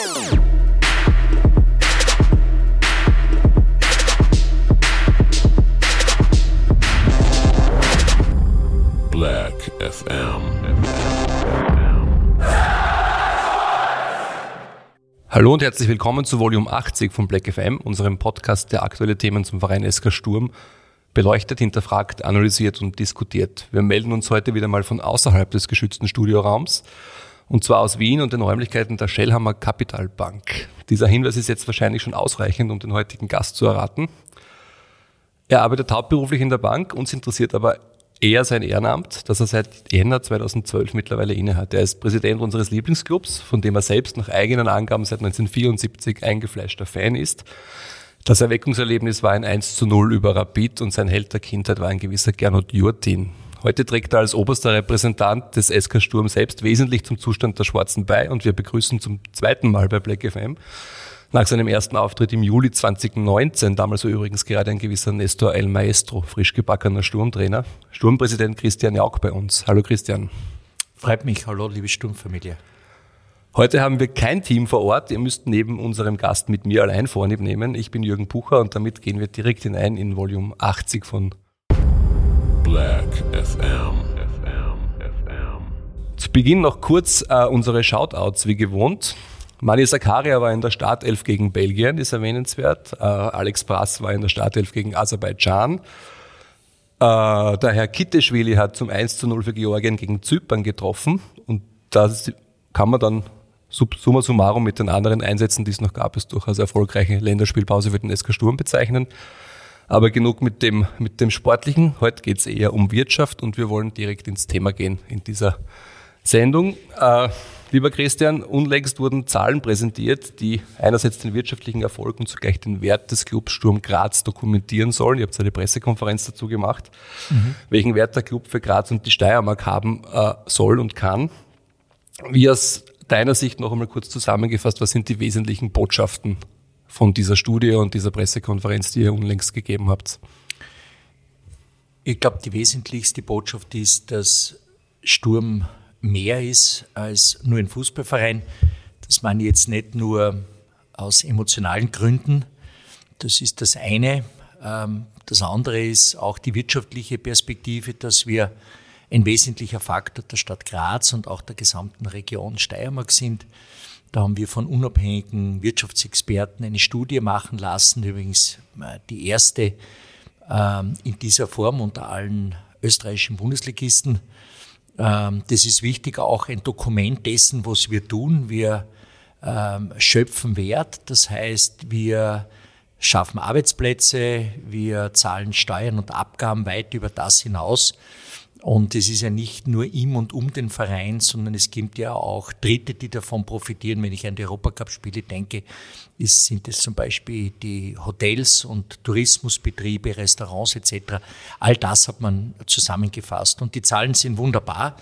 Black FM. Hallo und herzlich willkommen zu Volume 80 von Black FM, unserem Podcast, der aktuelle Themen zum Verein SK Sturm beleuchtet, hinterfragt, analysiert und diskutiert. Wir melden uns heute wieder mal von außerhalb des geschützten Studioraums, und zwar aus Wien und den Räumlichkeiten der Schellhammer Capital Bank. Dieser Hinweis ist jetzt wahrscheinlich schon ausreichend, um den heutigen Gast zu erraten. Er arbeitet hauptberuflich in der Bank, uns interessiert aber eher sein Ehrenamt, das er seit Jänner 2012 mittlerweile innehat. Er ist Präsident unseres Lieblingsclubs, von dem er selbst nach eigenen Angaben seit 1974 eingefleischter Fan ist. Das Erweckungserlebnis war ein 1:0 über Rapid und sein Held der Kindheit war ein gewisser Gernot Jurtin. Heute trägt er als oberster Repräsentant des SK Sturm selbst wesentlich zum Zustand der Schwarzen bei, und wir begrüßen zum zweiten Mal bei Black FM nach seinem ersten Auftritt im Juli 2019, damals war übrigens gerade ein gewisser Nestor El Maestro, frisch gebackener Sturmtrainer, Sturmpräsident Christian Jauch bei uns. Hallo Christian. Freut mich. Hallo, liebe Sturmfamilie. Heute haben wir kein Team vor Ort. Ihr müsst neben unserem Gast mit mir allein Vorlieb nehmen. Ich bin Jürgen Pucher und damit gehen wir direkt hinein in Volume 80 von Black FM. Zu Beginn noch kurz unsere Shoutouts wie gewohnt. Mani Zakaria war in der Startelf gegen Belgien, ist erwähnenswert. Alex Brass war in der Startelf gegen Aserbaidschan. Der Herr Kitteschwili hat zum 1:0 für Georgien gegen Zypern getroffen. Und das kann man dann summa summarum mit den anderen Einsätzen, die es noch gab, es durchaus erfolgreiche Länderspielpause für den SK Sturm bezeichnen. Aber genug mit dem Sportlichen. Heute geht es eher um Wirtschaft und wir wollen direkt ins Thema gehen in dieser Sendung. Lieber Christian, unlängst wurden Zahlen präsentiert, die einerseits den wirtschaftlichen Erfolg und zugleich den Wert des Clubs Sturm Graz dokumentieren sollen. Ihr habt eine Pressekonferenz dazu gemacht, welchen Wert der Club für Graz und die Steiermark haben soll und kann. Wie aus deiner Sicht noch einmal kurz zusammengefasst, was sind die wesentlichen Botschaften von dieser Studie und dieser Pressekonferenz, die ihr unlängst gegeben habt? Ich glaube, die wesentlichste Botschaft ist, dass Sturm mehr ist als nur ein Fußballverein. Das meine ich jetzt nicht nur aus emotionalen Gründen. Das ist das eine. Das andere ist auch die wirtschaftliche Perspektive, dass wir ein wesentlicher Faktor der Stadt Graz und auch der gesamten Region Steiermark sind. Da haben wir von unabhängigen Wirtschaftsexperten eine Studie machen lassen, übrigens die erste in dieser Form unter allen österreichischen Bundesligisten. Das ist wichtig, auch ein Dokument dessen, was wir tun. Wir schöpfen Wert, das heißt, wir schaffen Arbeitsplätze, wir zahlen Steuern und Abgaben weit über das hinaus. Und es ist ja nicht nur im und um den Verein, sondern es gibt ja auch Dritte, die davon profitieren. Wenn ich an die Europacup-Spiele denke, sind es zum Beispiel die Hotels und Tourismusbetriebe, Restaurants etc. All das hat man zusammengefasst. Und die Zahlen sind wunderbar.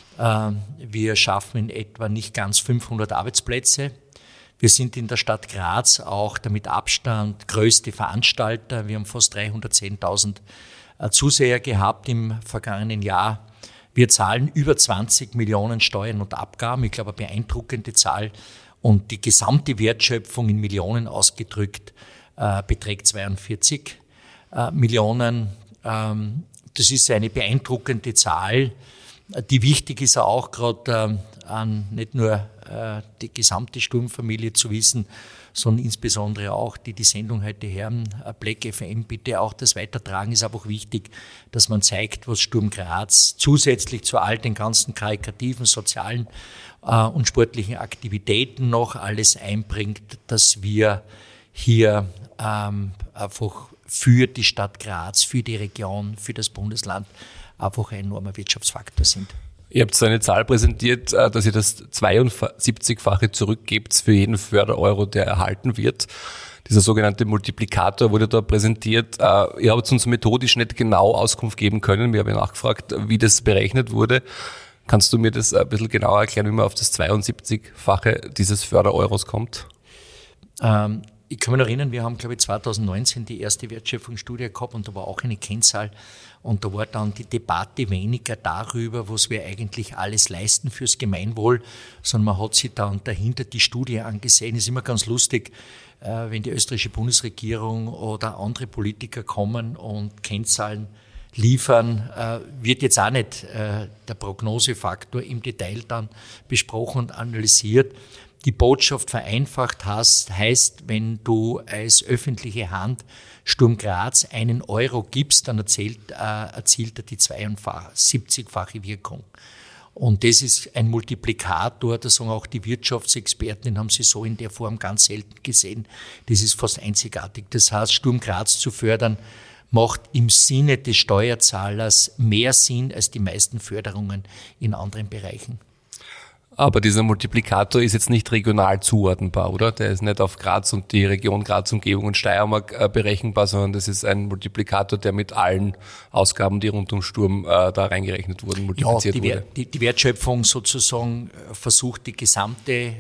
Wir schaffen in etwa nicht ganz 500 Arbeitsplätze. Wir sind in der Stadt Graz auch der mit Abstand größte Veranstalter. Wir haben fast 310.000 Zuseher gehabt im vergangenen Jahr. Wir zahlen über 20 Millionen Steuern und Abgaben. Ich glaube, eine beeindruckende Zahl. Und die gesamte Wertschöpfung in Millionen ausgedrückt beträgt 42 Millionen. Das ist eine beeindruckende Zahl, die wichtig ist auch gerade an nicht nur die gesamte Sturmfamilie zu wissen, sondern insbesondere auch die Sendung heute hören, Black FM, bitte auch das Weitertragen ist einfach wichtig, dass man zeigt, was Sturm Graz zusätzlich zu all den ganzen karikativen, sozialen und sportlichen Aktivitäten noch alles einbringt, dass wir hier einfach für die Stadt Graz, für die Region, für das Bundesland einfach ein enormer Wirtschaftsfaktor sind. Ihr habt so eine Zahl präsentiert, dass ihr das 72-fache zurückgebt für jeden Fördereuro, der erhalten wird. Dieser sogenannte Multiplikator wurde da präsentiert. Ihr habt uns methodisch nicht genau Auskunft geben können. Wir haben ja nachgefragt, wie das berechnet wurde. Kannst du mir das ein bisschen genauer erklären, wie man auf das 72-fache dieses Fördereuros kommt? Ich kann mich noch erinnern, wir haben, glaube ich, 2019 die erste Wertschöpfungsstudie gehabt und da war auch eine Kennzahl und da war dann die Debatte weniger darüber, was wir eigentlich alles leisten fürs Gemeinwohl, sondern man hat sich dann dahinter die Studie angesehen. Es ist immer ganz lustig, wenn die österreichische Bundesregierung oder andere Politiker kommen und Kennzahlen liefern, wird jetzt auch nicht der Prognosefaktor im Detail dann besprochen und analysiert. Die Botschaft vereinfacht heißt, wenn du als öffentliche Hand Sturm Graz 1 Euro gibst, dann erzielt er die 72-fache Wirkung. Und das ist ein Multiplikator, da sagen auch die Wirtschaftsexperten, den haben sie so in der Form ganz selten gesehen. Das ist fast einzigartig. Das heißt, Sturm Graz zu fördern, macht im Sinne des Steuerzahlers mehr Sinn als die meisten Förderungen in anderen Bereichen. Aber dieser Multiplikator ist jetzt nicht regional zuordnenbar, oder? Der ist nicht auf Graz und die Region Graz, Umgebung und Steiermark berechenbar, sondern das ist ein Multiplikator, der mit allen Ausgaben, die rund um Sturm da reingerechnet wurden, multipliziert wurde. Die Wertschöpfung sozusagen versucht, die gesamte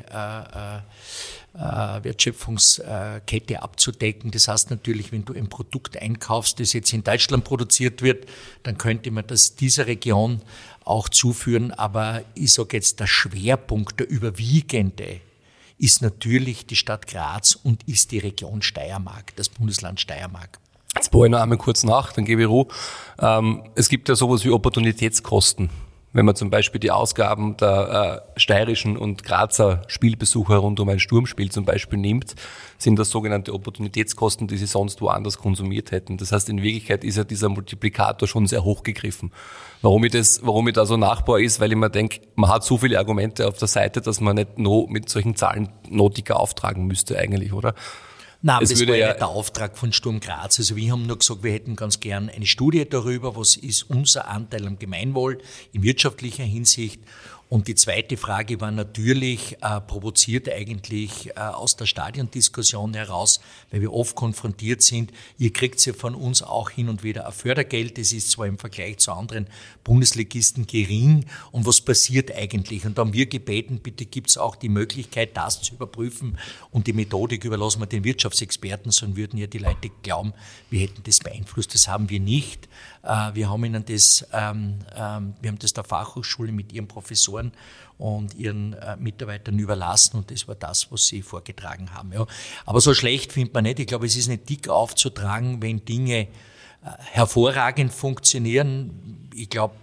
Wertschöpfungskette abzudecken. Das heißt natürlich, wenn du ein Produkt einkaufst, das jetzt in Deutschland produziert wird, dann könnte man das dieser Region auch zuführen. Aber ich sage jetzt, der Schwerpunkt, der überwiegende, ist natürlich die Stadt Graz und ist die Region Steiermark, das Bundesland Steiermark. Jetzt bohre ich noch einmal kurz nach, dann gebe ich Ruhe. Es gibt ja sowas wie Opportunitätskosten. Wenn man zum Beispiel die Ausgaben der steirischen und Grazer Spielbesucher rund um ein Sturmspiel zum Beispiel nimmt, sind das sogenannte Opportunitätskosten, die sie sonst woanders konsumiert hätten. Das heißt, in Wirklichkeit ist ja dieser Multiplikator schon sehr hoch gegriffen. Warum ich da so nachbaue ist, weil ich mir denke, man hat so viele Argumente auf der Seite, dass man nicht noch mit solchen Zahlen notiger auftragen müsste eigentlich, oder? Nein, das war ja nicht der Auftrag von Sturm Graz. Also wir haben nur gesagt, wir hätten ganz gern eine Studie darüber, was ist unser Anteil am Gemeinwohl in wirtschaftlicher Hinsicht. Und die zweite Frage war natürlich, provoziert eigentlich aus der Stadiondiskussion heraus, weil wir oft konfrontiert sind, ihr kriegt ja von uns auch hin und wieder ein Fördergeld, das ist zwar im Vergleich zu anderen Bundesligisten gering, und was passiert eigentlich? Und da haben wir gebeten, bitte gibt es auch die Möglichkeit, das zu überprüfen, und die Methodik überlassen wir den Wirtschaftsexperten, sonst würden ja die Leute glauben, wir hätten das beeinflusst. Das haben wir nicht. Wir haben ihnen das, wir haben das der Fachhochschule mit ihren Professoren und ihren Mitarbeitern überlassen, und das war das, was sie vorgetragen haben. Ja. Aber so schlecht findet man nicht. Ich glaube, es ist nicht dick aufzutragen, wenn Dinge hervorragend funktionieren. Ich glaube,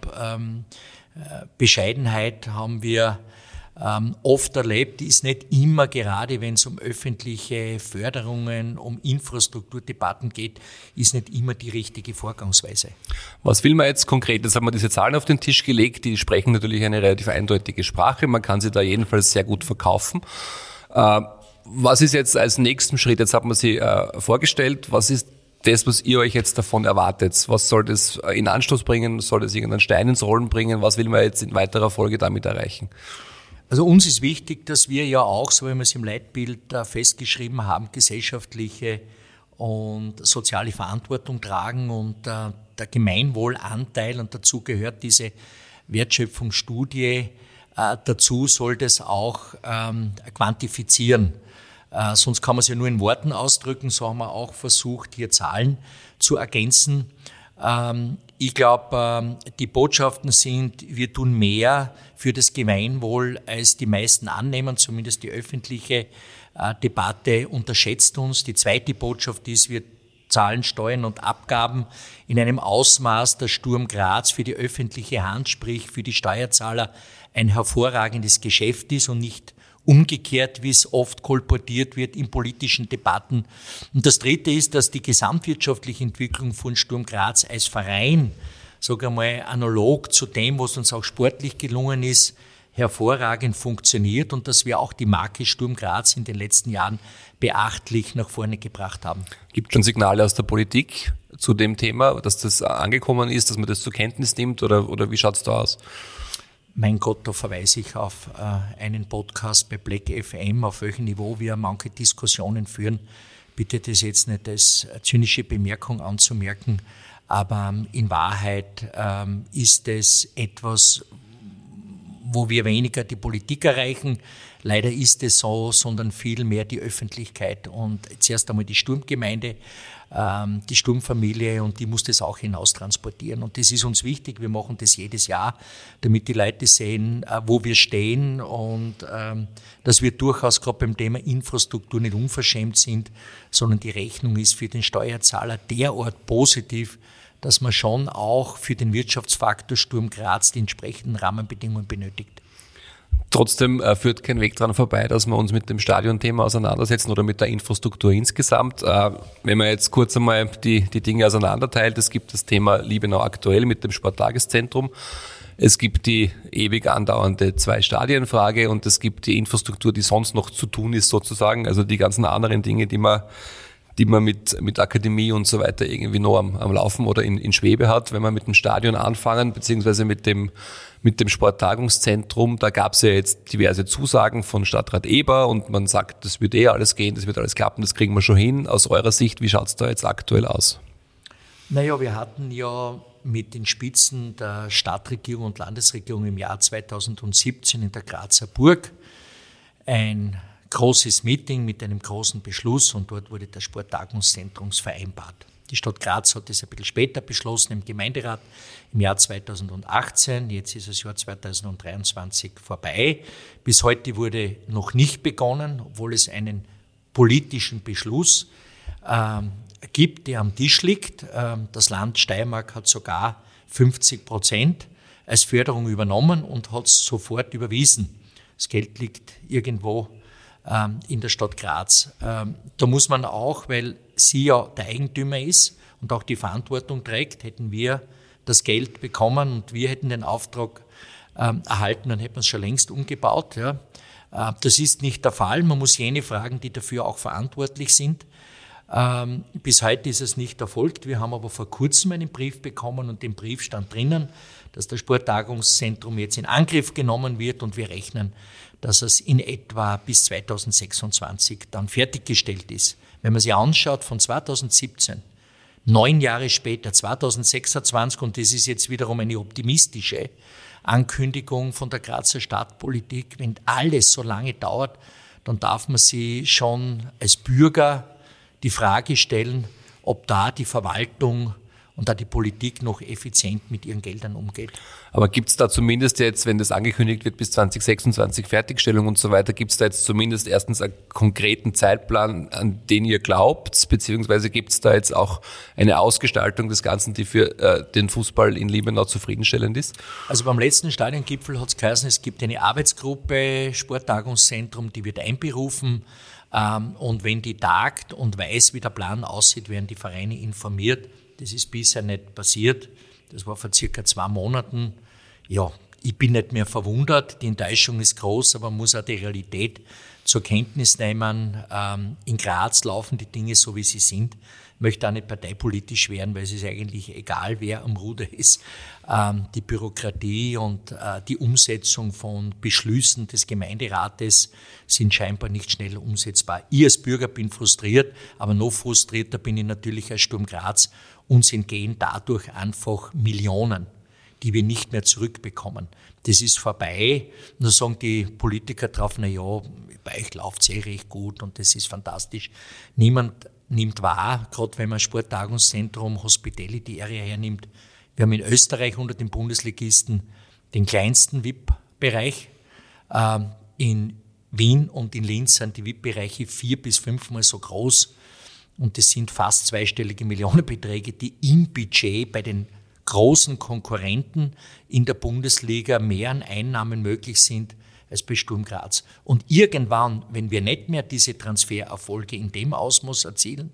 Bescheidenheit haben wir oft erlebt, ist nicht immer, gerade wenn es um öffentliche Förderungen, um Infrastrukturdebatten geht, ist nicht immer die richtige Vorgangsweise. Was will man jetzt konkret? Jetzt haben wir diese Zahlen auf den Tisch gelegt, die sprechen natürlich eine relativ eindeutige Sprache, man kann sie da jedenfalls sehr gut verkaufen. Was ist jetzt als nächsten Schritt? Jetzt hat man sie vorgestellt, was ist das, was ihr euch jetzt davon erwartet? Was soll das in Anstoß bringen? Soll das irgendeinen Stein ins Rollen bringen? Was will man jetzt in weiterer Folge damit erreichen? Also uns ist wichtig, dass wir ja auch, so wie wir es im Leitbild festgeschrieben haben, gesellschaftliche und soziale Verantwortung tragen, und der Gemeinwohlanteil, und dazu gehört diese Wertschöpfungsstudie, dazu soll das auch quantifizieren. Sonst kann man es ja nur in Worten ausdrücken, so haben wir auch versucht, hier Zahlen zu ergänzen. Ich glaube, die Botschaften sind, wir tun mehr für das Gemeinwohl, als die meisten annehmen, zumindest die öffentliche Debatte unterschätzt uns. Die zweite Botschaft ist, wir zahlen Steuern und Abgaben in einem Ausmaß, dass Sturm Graz für die öffentliche Hand, sprich für die Steuerzahler, ein hervorragendes Geschäft ist und nicht umgekehrt, wie es oft kolportiert wird in politischen Debatten. Und das Dritte ist, dass die gesamtwirtschaftliche Entwicklung von Sturm Graz als Verein, sage einmal, analog zu dem, was uns auch sportlich gelungen ist, hervorragend funktioniert, und dass wir auch die Marke Sturm Graz in den letzten Jahren beachtlich nach vorne gebracht haben. Gibt es schon Signale aus der Politik zu dem Thema, dass das angekommen ist, dass man das zur Kenntnis nimmt, oder wie schaut es da aus? Mein Gott, da verweise ich auf einen Podcast bei Black FM, auf welchem Niveau wir manche Diskussionen führen. Bitte das jetzt nicht als zynische Bemerkung anzumerken, aber in Wahrheit ist es etwas, wo wir weniger die Politik erreichen. Leider ist es so, sondern viel mehr die Öffentlichkeit und zuerst einmal die Sturmgemeinde, die Sturmfamilie, und die muss das auch hinaus transportieren. Und das ist uns wichtig. Wir machen das jedes Jahr, damit die Leute sehen, wo wir stehen, und dass wir durchaus gerade beim Thema Infrastruktur nicht unverschämt sind, sondern die Rechnung ist für den Steuerzahler derart positiv, dass man schon auch für den Wirtschaftsfaktor Sturm Graz die entsprechenden Rahmenbedingungen benötigt. Trotzdem führt kein Weg dran vorbei, dass wir uns mit dem Stadionthema auseinandersetzen oder mit der Infrastruktur insgesamt. Wenn man jetzt kurz einmal die Dinge auseinanderteilt, es gibt das Thema Liebenau aktuell mit dem Sporttageszentrum, es gibt die ewig andauernde Zwei-Stadien-Frage und es gibt die Infrastruktur, die sonst noch zu tun ist sozusagen, also die ganzen anderen Dinge, die man mit Akademie und so weiter irgendwie noch am Laufen oder in Schwebe hat. Wenn wir mit dem Stadion anfangen, beziehungsweise mit dem Sporttagungszentrum, da gab es ja jetzt diverse Zusagen von Stadtrat Eber und man sagt, das wird alles gehen, das wird alles klappen, das kriegen wir schon hin. Aus eurer Sicht, wie schaut es da jetzt aktuell aus? Naja, wir hatten ja mit den Spitzen der Stadtregierung und Landesregierung im Jahr 2017 in der Grazer Burg ein großes Meeting mit einem großen Beschluss, und dort wurde das Sporttagungszentrum vereinbart. Die Stadt Graz hat das ein bisschen später beschlossen im Gemeinderat im Jahr 2018. Jetzt ist das Jahr 2023 vorbei. Bis heute wurde noch nicht begonnen, obwohl es einen politischen Beschluss gibt, der am Tisch liegt. Das Land Steiermark hat sogar 50% als Förderung übernommen und hat es sofort überwiesen. Das Geld liegt irgendwo in der Stadt Graz. Da muss man auch, weil sie ja der Eigentümer ist und auch die Verantwortung trägt, hätten wir das Geld bekommen und wir hätten den Auftrag erhalten, dann hätten wir es schon längst umgebaut. Ja. Das ist nicht der Fall. Man muss jene fragen, die dafür auch verantwortlich sind. Bis heute ist es nicht erfolgt. Wir haben aber vor kurzem einen Brief bekommen und im Brief stand drinnen, dass das Sporttagungszentrum jetzt in Angriff genommen wird und wir rechnen, dass es in etwa bis 2026 dann fertiggestellt ist. Wenn man sich anschaut von 2017, 9 Jahre später, 2026, und das ist jetzt wiederum eine optimistische Ankündigung von der Grazer Stadtpolitik, wenn alles so lange dauert, dann darf man sich schon als Bürger die Frage stellen, ob da die Verwaltung und da die Politik noch effizient mit ihren Geldern umgeht. Aber gibt es da zumindest jetzt, wenn das angekündigt wird, bis 2026 Fertigstellung und so weiter, gibt es da jetzt zumindest erstens einen konkreten Zeitplan, an den ihr glaubt, beziehungsweise gibt es da jetzt auch eine Ausgestaltung des Ganzen, die für den Fußball in Liebenau zufriedenstellend ist? Also beim letzten Stadiongipfel hat es geheißen, es gibt eine Arbeitsgruppe, Sporttagungszentrum, die wird einberufen. Und wenn die tagt und weiß, wie der Plan aussieht, werden die Vereine informiert. Das ist bisher nicht passiert. Das war vor circa 2 Monaten. Ja, ich bin nicht mehr verwundert. Die Enttäuschung ist groß, aber man muss auch die Realität zur Kenntnis nehmen. In Graz laufen die Dinge so, wie sie sind. Ich möchte auch nicht parteipolitisch werden, weil es ist eigentlich egal, wer am Ruder ist. Die Bürokratie und die Umsetzung von Beschlüssen des Gemeinderates sind scheinbar nicht schnell umsetzbar. Ich als Bürger bin frustriert, aber noch frustrierter bin ich natürlich als Sturm Graz. Uns entgehen dadurch einfach Millionen, die wir nicht mehr zurückbekommen. Das ist vorbei. Und da sagen die Politiker drauf, na ja, bei euch läuft es recht gut und das ist fantastisch. Niemand nimmt wahr, gerade wenn man Sporttagungszentrum Hospitality Area hernimmt. Wir haben in Österreich unter den Bundesligisten den kleinsten VIP-Bereich. In Wien und in Linz sind die VIP-Bereiche 4- bis 5-mal so groß. Und das sind fast zweistellige Millionenbeträge, die im Budget bei den großen Konkurrenten in der Bundesliga mehr an Einnahmen möglich sind als bei Sturm Graz. Und irgendwann, wenn wir nicht mehr diese Transfererfolge in dem Ausmaß erzielen,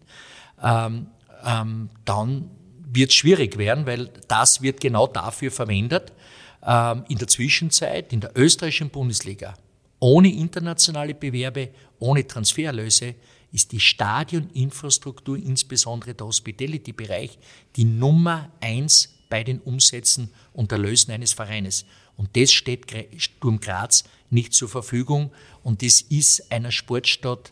dann wird es schwierig werden, weil das wird genau dafür verwendet. In der Zwischenzeit, in der österreichischen Bundesliga, ohne internationale Bewerbe, ohne Transfererlöse, ist die Stadioninfrastruktur, insbesondere der Hospitality-Bereich, die Nummer 1 bei den Umsätzen und Erlösen eines Vereines. Und das steht Sturm Graz nicht zur Verfügung. Und das ist einer Sportstadt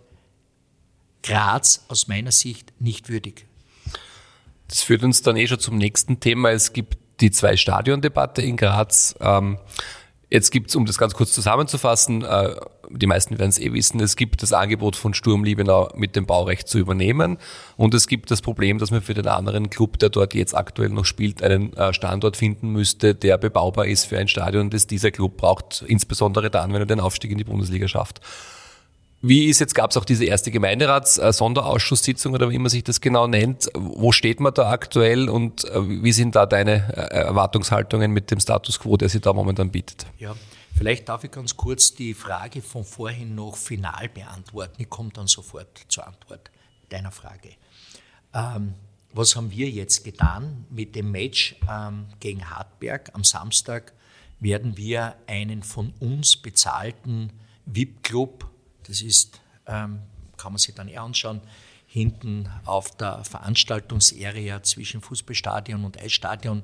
Graz aus meiner Sicht nicht würdig. Das führt uns dann schon zum nächsten Thema. Es gibt die Zwei-Stadion-Debatte in Graz. Jetzt gibt es, um das ganz kurz zusammenzufassen, die meisten werden es wissen, es gibt das Angebot von Sturm Liebenau mit dem Baurecht zu übernehmen und es gibt das Problem, dass man für den anderen Club, der dort jetzt aktuell noch spielt, einen Standort finden müsste, der bebaubar ist für ein Stadion, das dieser Club braucht, insbesondere dann, wenn er den Aufstieg in die Bundesliga schafft. Wie ist jetzt, gab es auch diese erste Gemeinderats-Sonderausschusssitzung oder wie man sich das genau nennt. Wo steht man da aktuell und wie sind da deine Erwartungshaltungen mit dem Status quo, der sich da momentan bietet? Ja, vielleicht darf ich ganz kurz die Frage von vorhin noch final beantworten. Ich komme dann sofort zur Antwort deiner Frage. Was haben wir jetzt getan? Mit dem Match gegen Hartberg am Samstag werden wir einen von uns bezahlten VIP-Club, das ist, kann man sich dann anschauen, hinten auf der Veranstaltungsarea zwischen Fußballstadion und Eisstadion,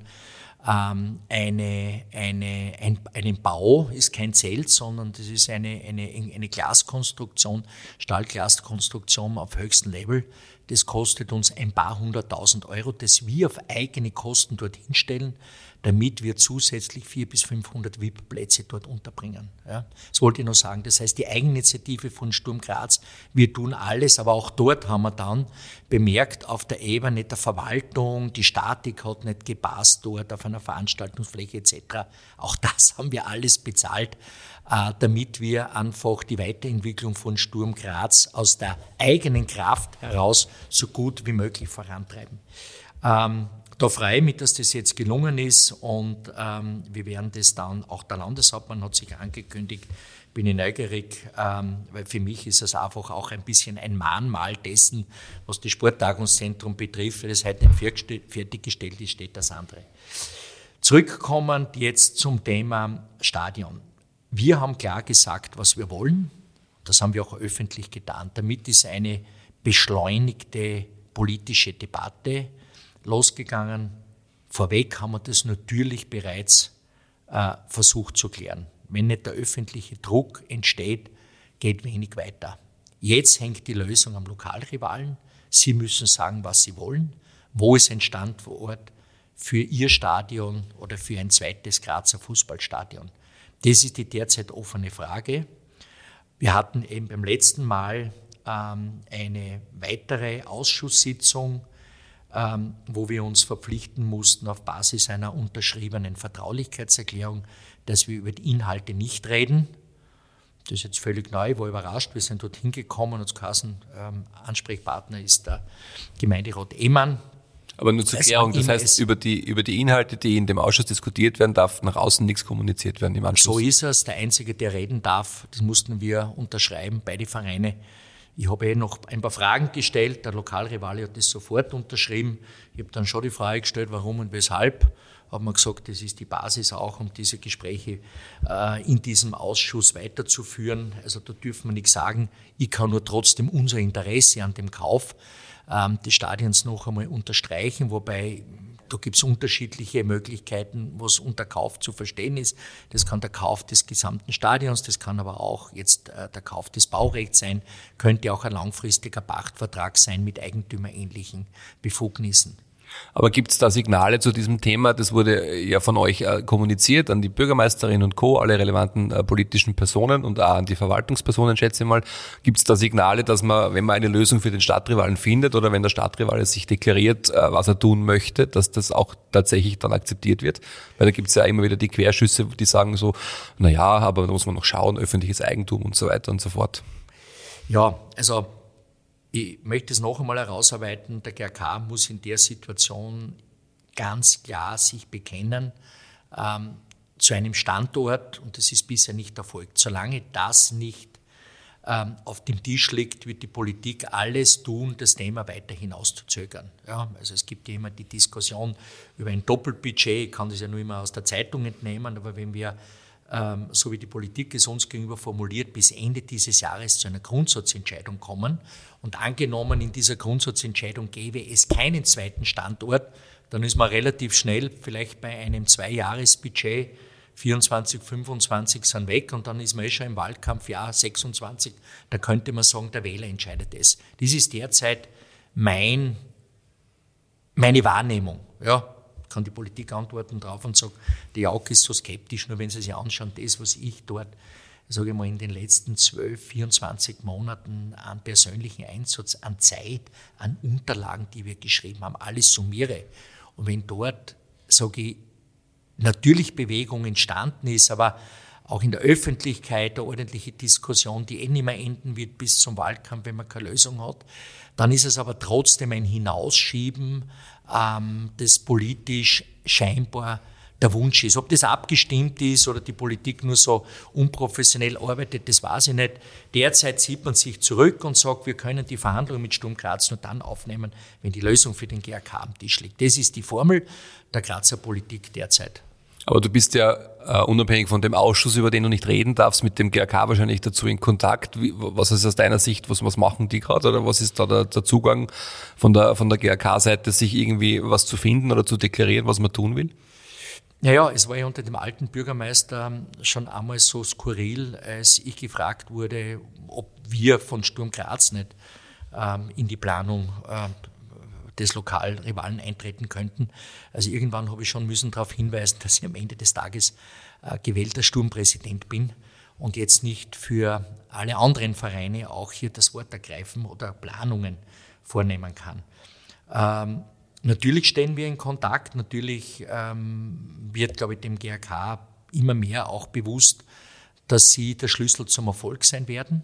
einen Bau, ist kein Zelt, sondern das ist eine Glaskonstruktion, Stahlglaskonstruktion auf höchstem Level. Das kostet uns ein paar 100.000 Euro, das wir auf eigene Kosten dorthin stellen, damit wir zusätzlich 400 bis 500 VIP-Plätze dort unterbringen. Ja, das wollte ich noch sagen. Das heißt, die Eigeninitiative von Sturm Graz, wir tun alles, aber auch dort haben wir dann bemerkt, auf der Ebene der Verwaltung, die Statik hat nicht gepasst dort auf einer Veranstaltungsfläche etc. Auch das haben wir alles bezahlt, damit wir einfach die Weiterentwicklung von Sturm Graz aus der eigenen Kraft heraus so gut wie möglich vorantreiben. Da freue ich mich, dass das jetzt gelungen ist und wir werden das dann, auch der Landeshauptmann hat sich angekündigt, bin ich neugierig, weil für mich ist es einfach auch ein bisschen ein Mahnmal dessen, was das Sporttagungszentrum betrifft, weil das heute nicht fertiggestellt ist, steht das andere. Zurückkommend jetzt zum Thema Stadion. Wir haben klar gesagt, was wir wollen, das haben wir auch öffentlich getan. Damit ist eine beschleunigte politische Debatte losgegangen. Vorweg haben wir das natürlich bereits versucht zu klären. Wenn nicht der öffentliche Druck entsteht, geht wenig weiter. Jetzt hängt die Lösung am Lokalrivalen. Sie müssen sagen, was sie wollen. Wo ist ein Standort für ihr Stadion oder für ein zweites Grazer Fußballstadion? Das ist die derzeit offene Frage. Wir hatten eben beim letzten Mal eine weitere Ausschusssitzung, wo wir uns verpflichten mussten auf Basis einer unterschriebenen Vertraulichkeitserklärung, dass wir über die Inhalte nicht reden. Das ist jetzt völlig neu, ich war überrascht, wir sind dorthin gekommen und es geheißen, Ansprechpartner ist der Gemeinderat Ehmann. Aber nur zur Klärung, das heißt, über die Inhalte, die in dem Ausschuss diskutiert werden, darf nach außen nichts kommuniziert werden im Anschluss. So ist es, der Einzige, der reden darf, das mussten wir unterschreiben, beide Vereine. Ich habe noch ein paar Fragen gestellt, der Lokalrivale hat das sofort unterschrieben. Ich habe dann schon die Frage gestellt, warum und weshalb. Hat man gesagt, das ist die Basis auch, um diese Gespräche in diesem Ausschuss weiterzuführen. Also da dürfen wir nichts sagen. Ich kann nur trotzdem unser Interesse an dem Kauf des Stadions noch einmal unterstreichen, wobei da gibt es unterschiedliche Möglichkeiten, was unter Kauf zu verstehen ist. Das kann der Kauf des gesamten Stadions, das kann aber auch jetzt der Kauf des Baurechts sein, könnte auch ein langfristiger Pachtvertrag sein mit eigentümerähnlichen Befugnissen. Aber gibt es da Signale zu diesem Thema? Das wurde ja von euch kommuniziert an die Bürgermeisterin und Co., alle relevanten politischen Personen und auch an die Verwaltungspersonen, schätze ich mal. Gibt es da Signale, dass man, wenn man eine Lösung für den Stadtrivalen findet oder wenn der Stadtrivale sich deklariert, was er tun möchte, dass das auch tatsächlich dann akzeptiert wird? Weil da gibt es ja immer wieder die Querschüsse, die sagen so, naja, aber da muss man noch schauen, öffentliches Eigentum und so weiter und so fort. Ja, also ich möchte es noch einmal herausarbeiten, der GRK muss in der Situation ganz klar sich bekennen zu einem Standort, und das ist bisher nicht erfolgt. Solange das nicht auf dem Tisch liegt, wird die Politik alles tun, das Thema weiter hinauszuzögern. Ja, also es gibt ja immer die Diskussion über ein Doppelbudget, ich kann das ja nur immer aus der Zeitung entnehmen, aber wenn wir so wie die Politik es uns gegenüber formuliert, bis Ende dieses Jahres zu einer Grundsatzentscheidung kommen. Und angenommen, in dieser Grundsatzentscheidung gäbe es keinen zweiten Standort, dann ist man relativ schnell vielleicht bei einem 2-Jahres-Budget, 24, 25 sind weg und dann ist man schon im Wahlkampfjahr 26. Da könnte man sagen, der Wähler entscheidet es. Das ist derzeit meine Wahrnehmung. Ja. kann die Politik antworten darauf und sagt, die JAUK ist so skeptisch, nur wenn Sie sich anschauen, das, was ich dort, sage ich mal, in den letzten 12, 24 Monaten an persönlichen Einsatz, an Zeit, an Unterlagen, die wir geschrieben haben, alles summiere. Und wenn dort, sage ich, natürlich Bewegung entstanden ist, aber auch in der Öffentlichkeit eine ordentliche Diskussion, die nicht mehr enden wird bis zum Wahlkampf, wenn man keine Lösung hat, dann ist es aber trotzdem ein Hinausschieben, das politisch scheinbar der Wunsch ist. Ob das abgestimmt ist oder die Politik nur so unprofessionell arbeitet, das weiß ich nicht. Derzeit zieht man sich zurück und sagt, wir können die Verhandlungen mit Sturm Graz nur dann aufnehmen, wenn die Lösung für den GRK am Tisch liegt. Das ist die Formel der Grazer Politik derzeit. Aber du bist ja unabhängig von dem Ausschuss, über den du nicht reden darfst, mit dem GRK wahrscheinlich dazu in Kontakt. Was ist aus deiner Sicht, was machen die gerade oder was ist da der Zugang von der GRK-Seite, sich irgendwie was zu finden oder zu deklarieren, was man tun will? Naja, es war ja unter dem alten Bürgermeister schon einmal so skurril, als ich gefragt wurde, ob wir von Sturm Graz nicht in die Planung des Lokalrivalen eintreten könnten. Also irgendwann habe ich schon müssen darauf hinweisen, dass ich am Ende des Tages gewählter Sturmpräsident bin und jetzt nicht für alle anderen Vereine auch hier das Wort ergreifen oder Planungen vornehmen kann. Natürlich stehen wir in Kontakt, natürlich wird, glaube ich, dem GRK immer mehr auch bewusst, dass sie der Schlüssel zum Erfolg sein werden